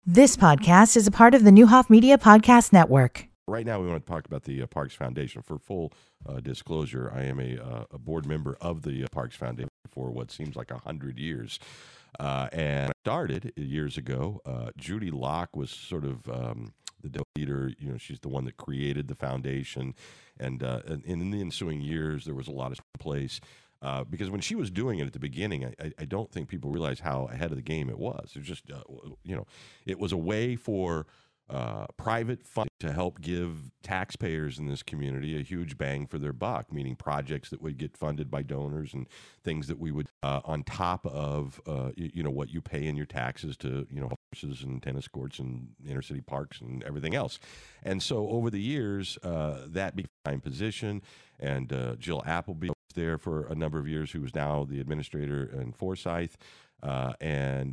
This podcast is a part of the Newhoff Media Podcast Network. Right now, we want to talk about the Parks Foundation. For full disclosure, I am a board member of the Parks Foundation for what seems like 100 years. And I started years ago. Judy Locke was sort of the leader. You know, she's the one that created the foundation. And in the ensuing years, there was a lot of place. Because when she was doing it at the beginning, I don't think people realized how ahead of the game it was. It was just, it was a way for private funding to help give taxpayers in this community a huge bang for their buck, meaning projects that would get funded by donors and things that we would, on top of, what you pay in your taxes to, horses and tennis courts and inner city parks and everything else. And so over the years, that became a position, and Jill Appleby was there for a number of years, who is now the administrator in Forsyth. And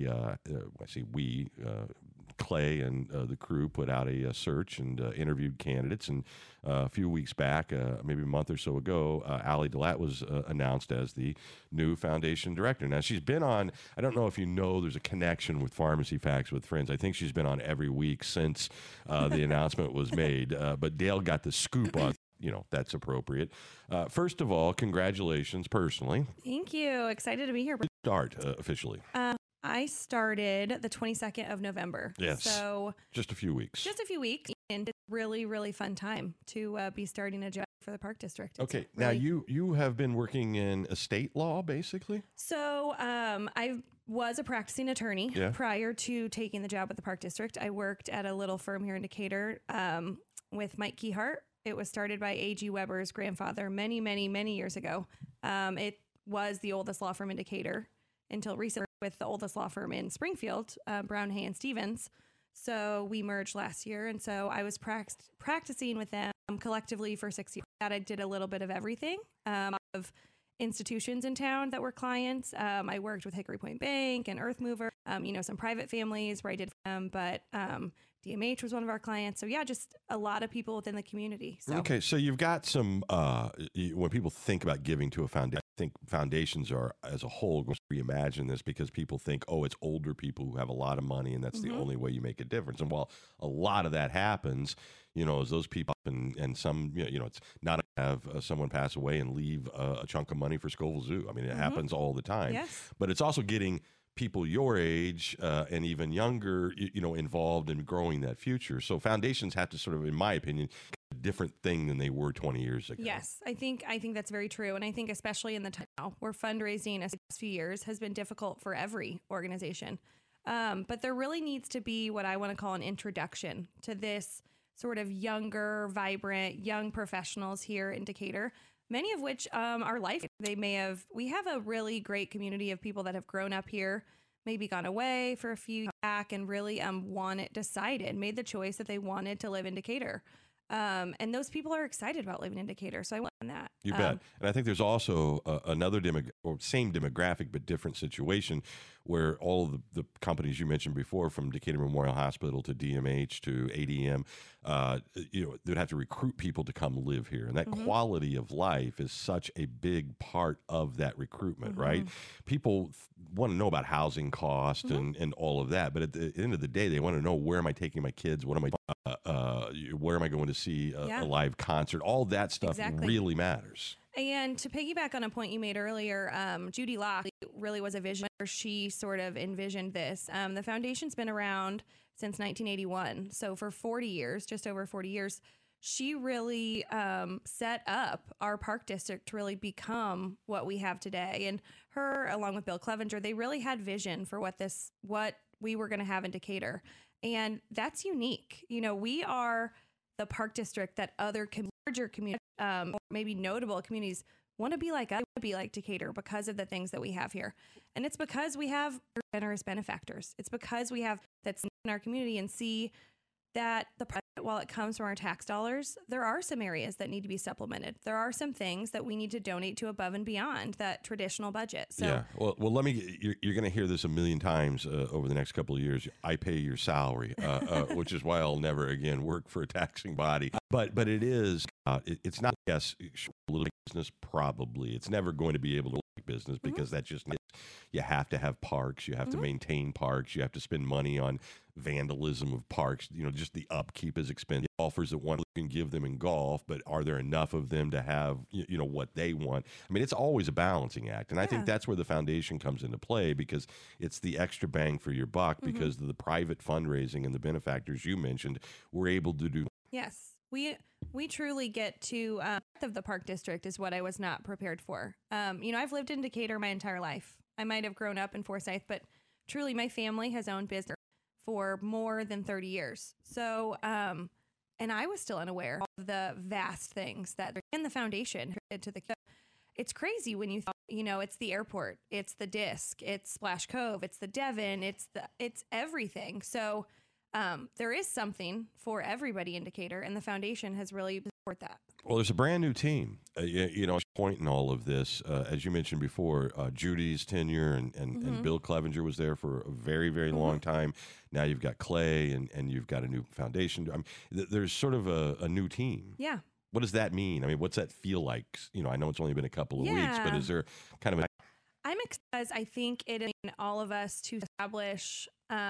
Clay and the crew put out a search and interviewed candidates. And a few weeks back, maybe a month or so ago, Allie Delat was announced as the new foundation director. Now, she's been on, I don't know if you know, there's a connection with Pharmacy Facts with Friends. I think she's been on every week since the announcement was made. But Dale got the scoop on, that's appropriate. First of all, congratulations personally. Thank you. Excited to be here. Start officially. I started the 22nd of November. Yes. So just a few weeks. And it's a really, really fun time to be starting a job for the Park District. Okay. Now, you have been working in estate law, basically? So I was a practicing attorney prior to taking the job with the Park District. I worked at a little firm here in Decatur with Mike Keyhart. It was started by A.G. Weber's grandfather many, many, many years ago. It was the oldest law firm in Decatur until recently, with the oldest law firm in Springfield, Brown, Hay, and Stevens. So we merged last year. And so I was practicing with them collectively for 6 years. I did a little bit of everything, of institutions in town that were clients. I worked with Hickory Point Bank and Earth Mover, some private families where I did them, but DMH was one of our clients. So yeah, just a lot of people within the community. So. Okay, so you've got some, when people think about giving to a foundation, I think foundations are, as a whole, going to reimagine this, because people think, it's older people who have a lot of money, and that's the only way you make a difference. And while a lot of that happens, as those people, and some, it's not to have someone pass away and leave a chunk of money for Scoville Zoo. I mean, it happens all the time. Yes. But it's also getting people your age and even younger, involved in growing that future. So foundations have to sort of, in my opinion, a different thing than they were 20 years ago. Yes, I think that's very true. And I think especially in the time now where fundraising the last few years has been difficult for every organization. But there really needs to be what I want to call an introduction to this sort of younger, vibrant, young professionals here in Decatur, many of which are life. We have a really great community of people that have grown up here, maybe gone away for a few years back, and really made the choice that they wanted to live in Decatur. And those people are excited about living in Decatur. So I want that. You bet. And I think there's also another same demographic, but different situation, where all of the companies you mentioned before, from Decatur Memorial Hospital to DMH to ADM, they'd have to recruit people to come live here. And that quality of life is such a big part of that recruitment, right? People want to know about housing cost and all of that. But at the end of the day, they want to know, where am I taking my kids? Where am I going to see a live concert? All that stuff really matters. And to piggyback on a point you made earlier, Judy Locke really was a visionary. She sort of envisioned this. The foundation's been around since 1981. So for 40 years, just over 40 years, she really set up our park district to really become what we have today. And her, along with Bill Clevenger, they really had vision for what we were going to have in Decatur. And that's unique. We are the park district that other larger communities, or maybe notable communities, want to be like us, want to be like Decatur, because of the things that we have here. And it's because we have generous benefactors. It's because we have that's in our community, and see that while it comes from our tax dollars, there are some areas that need to be supplemented. There are some things that we need to donate to above and beyond that traditional budget. So, yeah. Well, you're going to hear this a million times over the next couple of years. I pay your salary, which is why I'll never again work for a taxing body. But it is, it's not, yes, a little business, probably. It's never going to be able to look business, because that's just, you have to have parks, you have to maintain parks, you have to spend money on vandalism of parks. Just the upkeep is expensive. Golfers that want can give them in golf, but are there enough of them to have what they want? I mean, it's always a balancing act, and I think that's where the foundation comes into play, because it's the extra bang for your buck, because the private fundraising and the benefactors you mentioned were able to do. Yes, we truly get to of the Park District is what I was not prepared for. I've lived in Decatur my entire life. I might have grown up in Forsyth, but truly my family has owned business for more than 30 years. So, and I was still unaware of the vast things that are in the foundation it's crazy when it's the airport, it's the disc, it's Splash Cove, it's the Devon, it's everything. So, there is something for everybody in Decatur, and the foundation has really supported that. Well, there's a brand new team. Point in all of this, as you mentioned before, Judy's tenure and Bill Clevenger was there for a very, very long time. Now you've got Clay and you've got a new foundation. I mean, there's sort of a new team. Yeah. What does that mean? I mean, what's that feel like? I know it's only been a couple of weeks, but is there kind of I'm excited because I think it is all of us to establish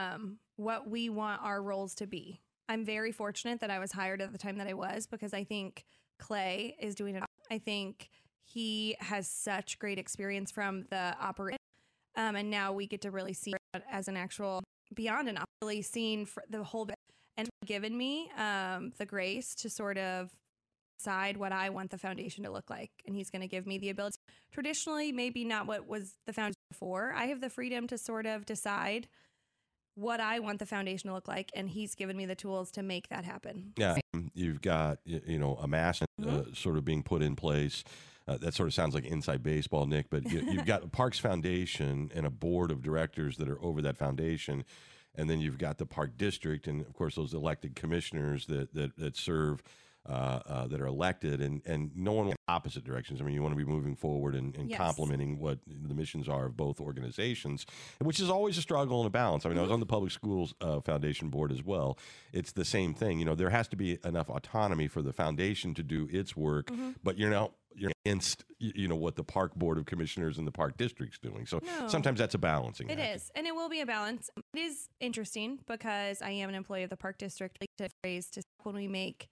what we want our roles to be. I'm very fortunate that I was hired at the time that I was, because I think Clay is doing it. I think he has such great experience from the operation. And now we get to really see it as an actual beyond an really seen for the whole bit, and given me the grace to sort of decide what I want the foundation to look like. And he's going to give me the ability. Traditionally, maybe not what was the foundation before. I have the freedom to sort of decide what I want the foundation to look like, and he's given me the tools to make that happen. Yeah, you've got a mass sort of being put in place. That sort of sounds like inside baseball, Nick, but you've got a Parks Foundation and a board of directors that are over that foundation, and then you've got the Park District, and of course those elected commissioners that serve. That are elected, and no one wants opposite directions. I mean, you want to be moving forward and complementing what the missions are of both organizations, which is always a struggle and a balance. I mean, I was on the Public Schools Foundation board as well. It's the same thing. There has to be enough autonomy for the foundation to do its work, but you're against what the Park Board of Commissioners and the Park District's doing. So sometimes that's a balancing act. It is, and it will be a balance. It is interesting because I am an employee of the Park District. To phrase to when we make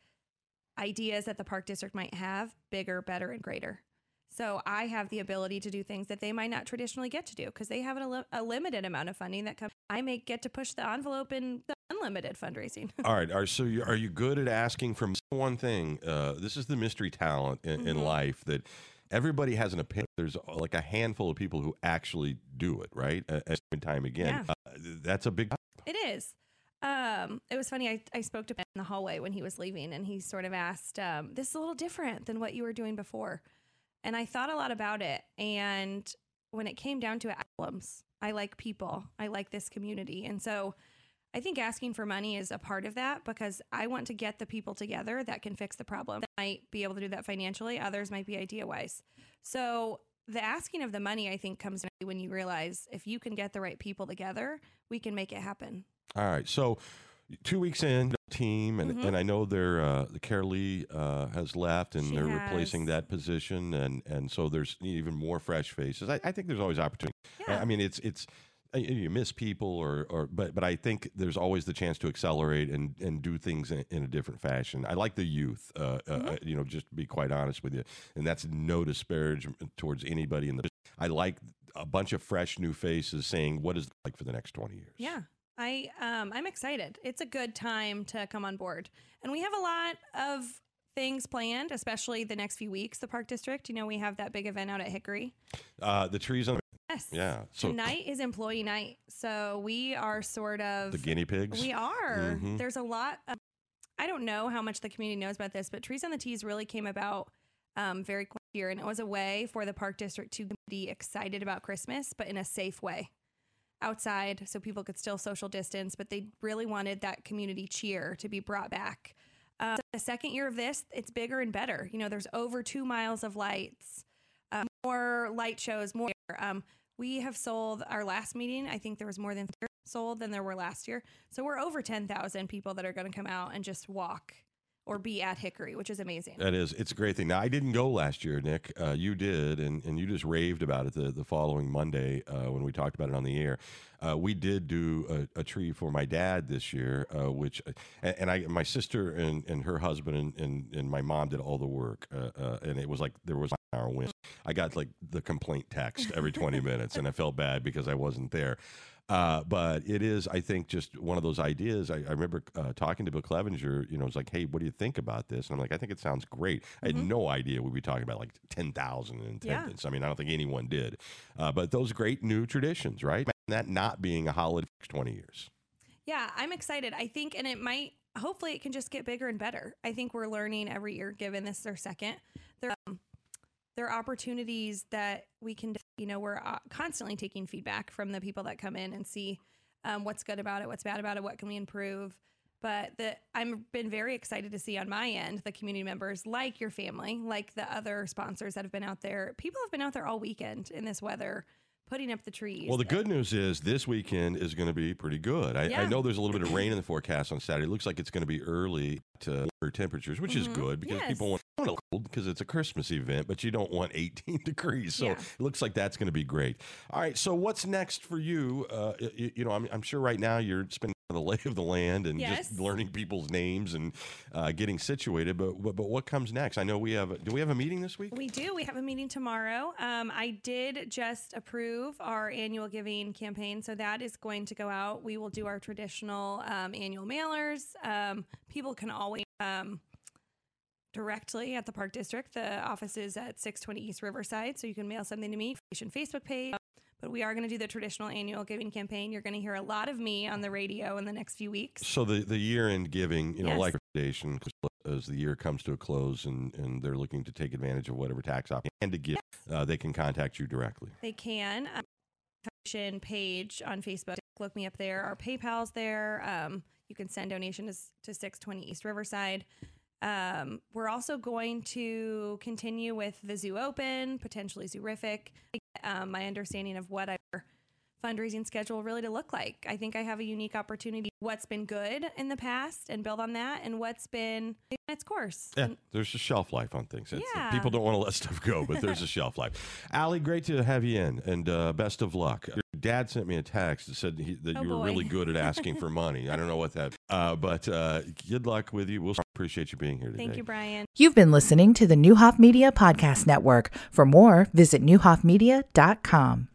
ideas that the Park District might have bigger, better, and greater. So I have the ability to do things that they might not traditionally get to do because they have a limited amount of funding that comes. I may get to push the envelope in the unlimited fundraising. All right. So are you good at asking for one thing? This is the mystery talent in life that everybody has an opinion. There's like a handful of people who actually do it, right? Time again. Yeah. That's a big. It is. It was funny. I spoke to him in the hallway when he was leaving, and he sort of asked, this is a little different than what you were doing before. And I thought a lot about it. And when it came down to albums, I like people. I like this community. And so I think asking for money is a part of that because I want to get the people together that can fix the problem. That might be able to do that financially. Others might be idea-wise. So the asking of the money, I think, comes when you realize if you can get the right people together, we can make it happen. All right. So 2 weeks in, team, and I know they're Cara Lee has left, and they're replacing that position, and so there's even more fresh faces. I think there's always opportunity. Yeah. I mean, it's you miss people, but I think there's always the chance to accelerate and do things in a different fashion. I like the youth, just to be quite honest with you, and that's no disparagement towards anybody in the. I like a bunch of fresh new faces saying, "What is it like for the next 20 years?" Yeah. I'm excited. It's a good time to come on board. And we have a lot of things planned, especially the next few weeks. The Park District, we have that big event out at Hickory. The trees on. Yes. Yeah. So tonight is employee night. So we are sort of the guinea pigs. We are. There's a lot of, I don't know how much the community knows about this, but Trees on the Tees really came about very quick here. And it was a way for the Park District to be excited about Christmas, but in a safe way. Outside so people could still social distance, but they really wanted that community cheer to be brought back. So the second year of this, it's bigger and better. There's over 2 miles of lights, more light shows, more. We have sold our last meeting. I think there was more than sold than there were last year. So we're over 10,000 people that are going to come out and just walk or be at Hickory, which is amazing. That is, it's a great thing. Now, I didn't go last year, Nick. You did, and you just raved about it the following Monday when we talked about it on the air. We did do a tree for my dad this year, which, my sister and her husband and my mom did all the work, and it was like there was an hour win. I got like the complaint text every 20 minutes, and I felt bad because I wasn't there. But it is, I think, just one of those ideas. I remember talking to Bill Clevenger, it was like, hey, what do you think about this? And I'm like, I think it sounds great. I had no idea we'd be talking about like 10,000 in attendance. I mean, I don't think anyone did. But those great new traditions, right? That not being a holiday for 20 years. Yeah, I'm excited. I think, and hopefully it can just get bigger and better. I think we're learning every year, given this is our second. There are opportunities that we can, we're constantly taking feedback from the people that come in and see what's good about it, what's bad about it, what can we improve. But I've been very excited to see on my end, the community members, like your family, like the other sponsors that have been out there. People have been out there all weekend in this weather, putting up the trees. Well, the good news is this weekend is going to be pretty good. I know there's a little bit of rain in the forecast on Saturday. It looks like it's going to be early to warmer temperatures, which is good because people want it cold because it's a Christmas event, but you don't want 18 degrees. So it looks like that's going to be great. All right. So what's next for you? I'm sure right now you're spending the lay of the land and just learning people's names and getting situated. But what comes next? I know do we have a meeting this week? We do. We have a meeting tomorrow. I did just approve our annual giving campaign. So that is going to go out. We will do our traditional annual mailers. People can always directly at the Park District. The office is at 620 East Riverside. So you can mail something to me, Facebook page. But we are going to do the traditional annual giving campaign. You're going to hear a lot of me on the radio in the next few weeks. So the year-end giving, like foundation, as the year comes to a close and they're looking to take advantage of whatever tax option and to give, they can contact you directly. They can. Foundation page on Facebook. Look me up there. Our PayPal's there. You can send donations to 620 East Riverside. We're also going to continue with the Zoo Open, potentially Zoorific. My understanding of what our fundraising schedule really to look like. I think I have a unique opportunity. What's been good in the past and build on that, and what's been its course. Yeah, there's a shelf life on things. People don't want to let stuff go, but there's a shelf life. Allie, great to have you in, and best of luck. Your dad sent me a text that said that you were really good at asking for money. I don't know what that, but good luck with you. We'll appreciate you being here today. Thank you, Brian. You've been listening to the Neuhoff Media Podcast Network. For more, visit neuhoffmedia.com.